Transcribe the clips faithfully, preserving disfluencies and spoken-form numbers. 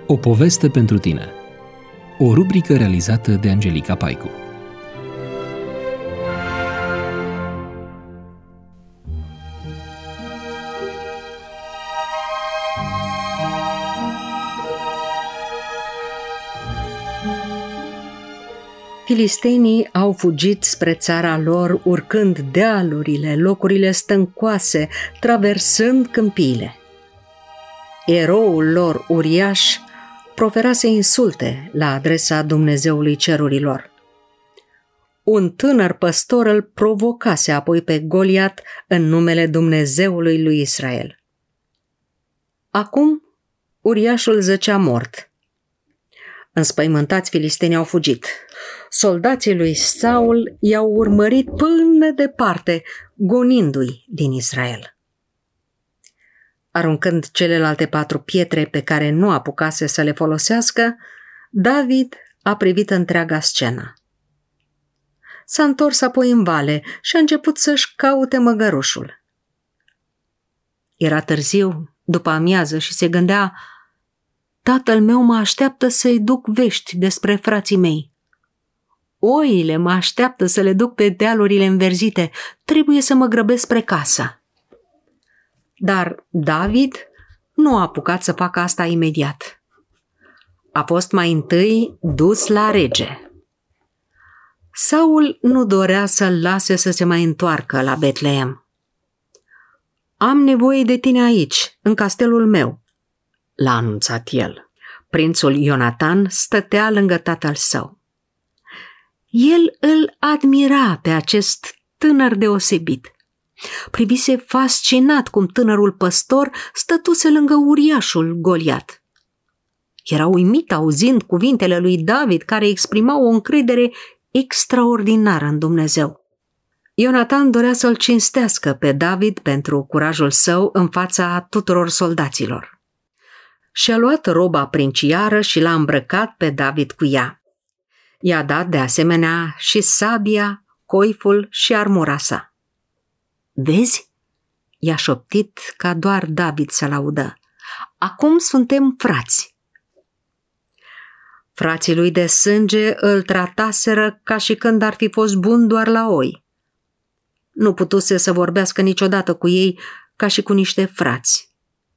O poveste pentru tine. O rubrică realizată de Angelica Paicu. Filistenii au fugit spre țara lor, urcând dealurile, locurile stâncoase, traversând câmpiile. Eroul lor uriaș proferase insulte la adresa Dumnezeului cerurilor. Un tânăr păstor îl provocase apoi pe Goliat în numele Dumnezeului lui Israel. Acum uriașul zăcea mort. Înspăimântați, filistenii au fugit. Soldații lui Saul i-au urmărit până departe, gonindu-i din Israel. Aruncând celelalte patru pietre pe care nu apucase să le folosească, David a privit întreaga scenă. S-a întors apoi în vale și a început să-și caute măgărușul. Era târziu, după amiază, și se gândea: tatăl meu mă așteaptă să-i duc vești despre frații mei. Oile mă așteaptă să le duc pe dealurile înverzite, trebuie să mă grăbesc spre casă. Dar David nu a apucat să facă asta imediat. A fost mai întâi dus la rege. Saul nu dorea să-l lase să se mai întoarcă la Betleem. Am nevoie de tine aici, în castelul meu, l-a anunțat el. Prințul Ionatan stătea lângă tatăl său. El îl admira pe acest tânăr deosebit. Privise fascinat cum tânărul păstor stătuse lângă uriașul Goliat. Era uimit auzind cuvintele lui David, care exprimau o încredere extraordinară în Dumnezeu. Ionatan dorea să-l cinstească pe David pentru curajul său în fața tuturor soldaților. Și-a luat roba princiară și l-a îmbrăcat pe David cu ea. I-a dat de asemenea și sabia, coiful și armura sa. Vezi? I-a șoptit ca doar David să-l audă. Acum suntem frați. Frații lui de sânge îl trataseră ca și când ar fi fost bun doar la oi. Nu putuse să vorbească niciodată cu ei ca și cu niște frați.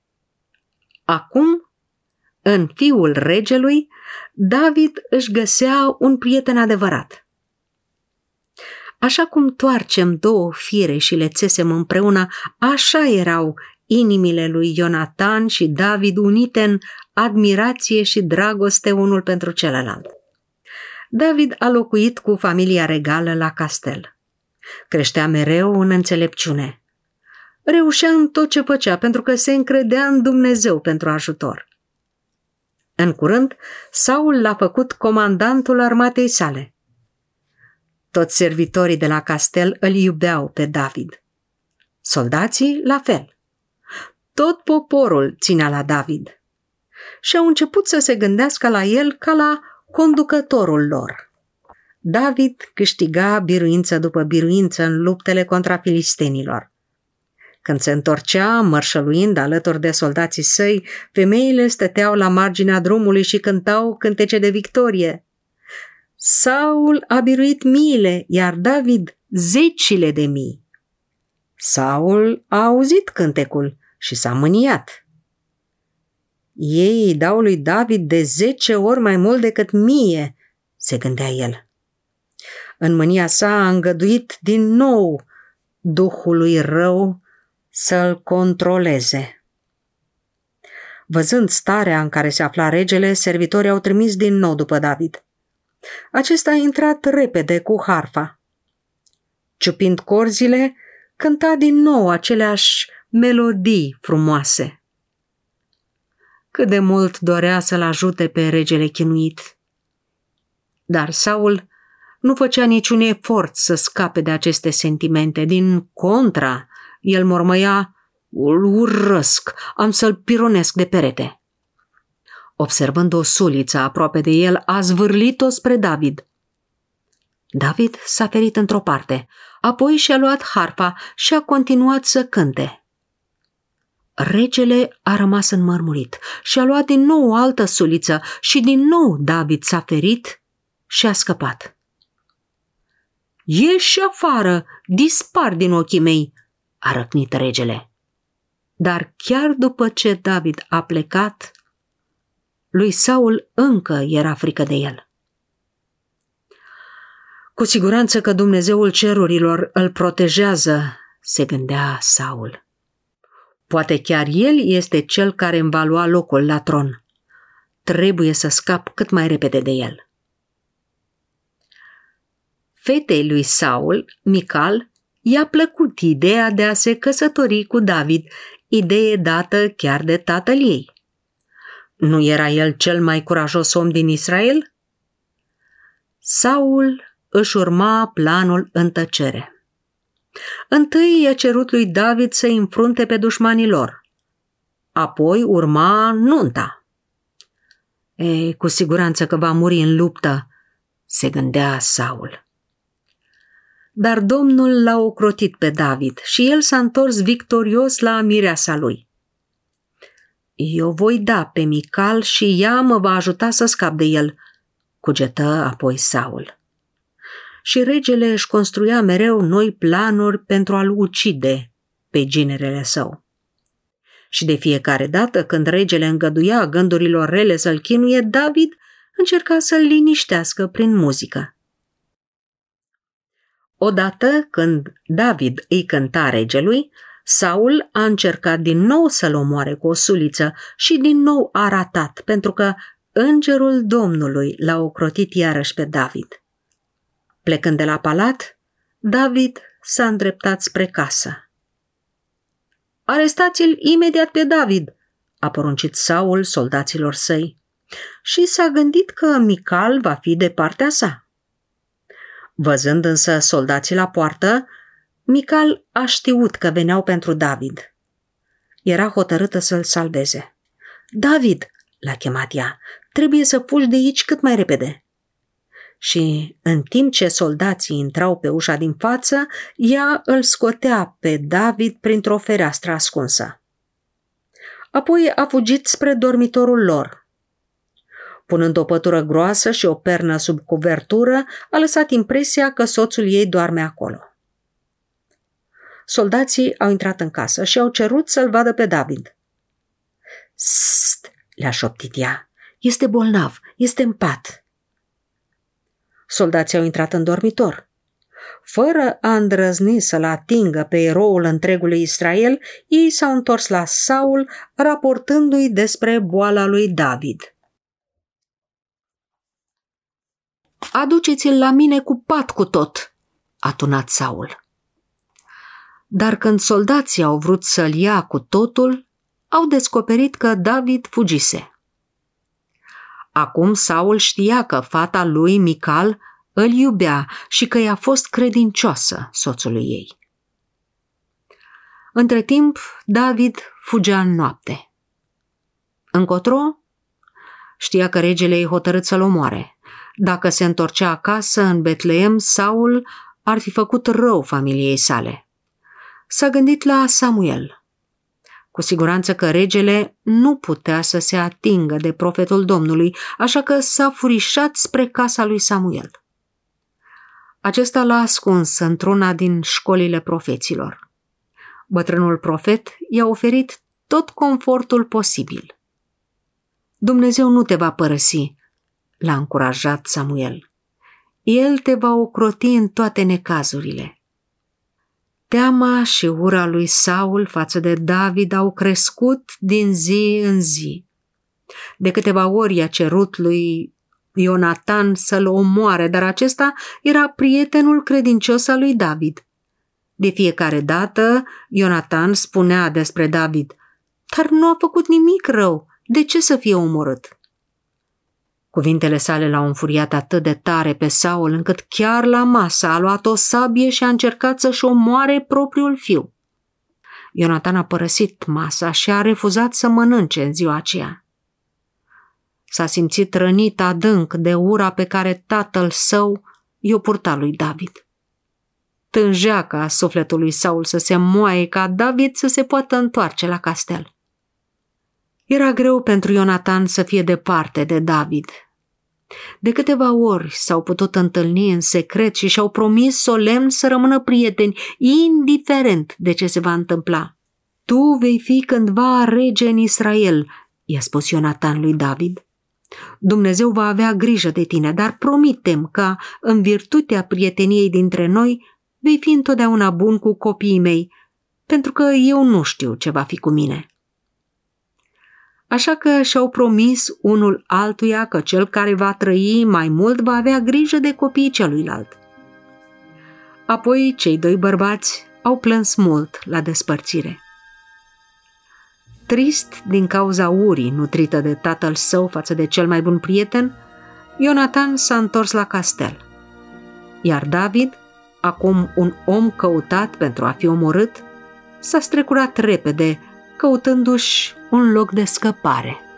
Acum, în fiul regelui, David își găsea un prieten adevărat. Așa cum toarcem două fiere și le țesem împreună, așa erau inimile lui Ionatan și David unite în admirație și dragoste unul pentru celălalt. David a locuit cu familia regală la castel. Creștea mereu în înțelepciune. Reușea în tot ce făcea pentru că se încredea în Dumnezeu pentru ajutor. În curând, Saul l-a făcut comandantul armatei sale. Toți servitorii de la castel îl iubeau pe David. Soldații, la fel. Tot poporul ținea la David. Și au început să se gândească la el ca la conducătorul lor. David câștiga biruință după biruință în luptele contra filistenilor. Când se întorcea, mărșăluind alături de soldații săi, femeile stăteau la marginea drumului și cântau cântece de victorie. Saul a biruit miile, iar David zecile de mii. Saul a auzit cântecul și s-a mâniat. Ei îi dau lui David de zece ori mai mult decât mie, se gândea el. În mânia sa a îngăduit din nou duhului rău să-l controleze. Văzând starea în care se afla regele, servitorii au trimis din nou după David. Acesta a intrat repede cu harfa. Ciupind corzile, cânta din nou aceleași melodii frumoase. Cât de mult dorea să-l ajute pe regele chinuit. Dar Saul nu făcea niciun efort să scape de aceste sentimente. Din contra, el mormăia: îl urăsc, am să-l pironesc de perete. Observând o suliță aproape de el, a zvârlit-o spre David. David s-a ferit într-o parte, apoi și-a luat harfa și a continuat să cânte. Regele a rămas înmărmurit și a luat din nou o altă suliță și din nou David s-a ferit și a scăpat. Ieși afară, dispar din ochii mei, a răcnit regele. Dar chiar după ce David a plecat, lui Saul încă era frică de el. Cu siguranță că Dumnezeul cerurilor îl protejează, se gândea Saul. Poate chiar el este cel care îmi va lua locul la tron. Trebuie să scap cât mai repede de el. Fetei lui Saul, Mical, i-a plăcut ideea de a se căsători cu David, idee dată chiar de tatăl ei. Nu era el cel mai curajos om din Israel? Saul își urma planul în tăcere. Întâi i-a cerut lui David să-i înfrunte pe dușmanii lor. Apoi urma nunta. Ei, cu siguranță că va muri în luptă, se gândea Saul. Dar Domnul l-a ocrotit pe David și el s-a întors victorios la mireasa lui. Eu voi da pe Mical și ea mă va ajuta să scap de el, cugetă apoi Saul. Și regele își construia mereu noi planuri pentru a-l ucide pe ginerele său. Și de fiecare dată când regele îngăduia gândurilor rele să-l chinuie, David încerca să-l liniștească prin muzică. Odată, când David îi cânta regelui, Saul a încercat din nou să-l omoare cu o suliță și din nou a ratat, pentru că îngerul Domnului l-a ocrotit iarăși pe David. Plecând de la palat, David s-a îndreptat spre casă. Arestați-l imediat pe David, a poruncit Saul soldaților săi, și s-a gândit că Mical va fi de partea sa. Văzând însă soldații la poartă, Mical a știut că veneau pentru David. Era hotărâtă să-l salveze. David, l-a chemat ea, trebuie să fugi de aici cât mai repede. Și în timp ce soldații intrau pe ușa din față, ea îl scotea pe David printr-o fereastră ascunsă. Apoi a fugit spre dormitorul lor. Punând o pătură groasă și o pernă sub cuvertură, a lăsat impresia că soțul ei doarme acolo. Soldații au intrat în casă și au cerut să-l vadă pe David. Sst, le-a șoptit ea, este bolnav, este în pat. Soldații au intrat în dormitor. Fără a îndrăzni să-l atingă pe eroul întregului Israel, ei s-au întors la Saul, raportându-i despre boala lui David. Aduceți-l la mine cu pat cu tot, a tunat Saul. Dar când soldații au vrut să-l ia cu totul, au descoperit că David fugise. Acum Saul știa că fata lui Mical îl iubea și că i-a fost credincioasă soțului ei. Între timp, David fugea în noapte. Încotro? Știa că regele i-a hotărât să-l omoare. Dacă se întorcea acasă, în Betleem, Saul ar fi făcut rău familiei sale. S-a gândit la Samuel. Cu siguranță că regele nu putea să se atingă de profetul Domnului, așa că s-a furișat spre casa lui Samuel. Acesta l-a ascuns într-una din școlile profeților. Bătrânul profet i-a oferit tot confortul posibil. Dumnezeu nu te va părăsi, l-a încurajat Samuel. El te va ocroti în toate necazurile. Teama și ura lui Saul față de David au crescut din zi în zi. De câteva ori i-a cerut lui Ionatan să-l omoare, dar acesta era prietenul credincios al lui David. De fiecare dată, Ionatan spunea despre David: dar nu a făcut nimic rău, de ce să fie omorât? Cuvintele sale l-au înfuriat atât de tare pe Saul, încât chiar la masă a luat o sabie și a încercat să-și omoare propriul fiu. Ionatan a părăsit masa și a refuzat să mănânce în ziua aceea. S-a simțit rănit adânc de ura pe care tatăl său i-o purta lui David. Tângea ca sufletul lui Saul să se moaie ca David să se poată întoarce la castel. Era greu pentru Ionatan să fie departe de David. De câteva ori s-au putut întâlni în secret și și-au promis solemn să rămână prieteni, indiferent de ce se va întâmpla. Tu vei fi cândva rege în Israel, i-a spus Ionatan lui David. Dumnezeu va avea grijă de tine, dar promitem că, în virtutea prieteniei dintre noi, vei fi întotdeauna bun cu copiii mei, pentru că eu nu știu ce va fi cu mine. Așa că și-au promis unul altuia că cel care va trăi mai mult va avea grijă de copiii celuilalt. Apoi cei doi bărbați au plâns mult la despărțire. Trist din cauza urii nutrită de tatăl său față de cel mai bun prieten, Ionatan s-a întors la castel. Iar David, acum un om căutat pentru a fi omorât, s-a strecurat repede, căutându-și un loc de scăpare.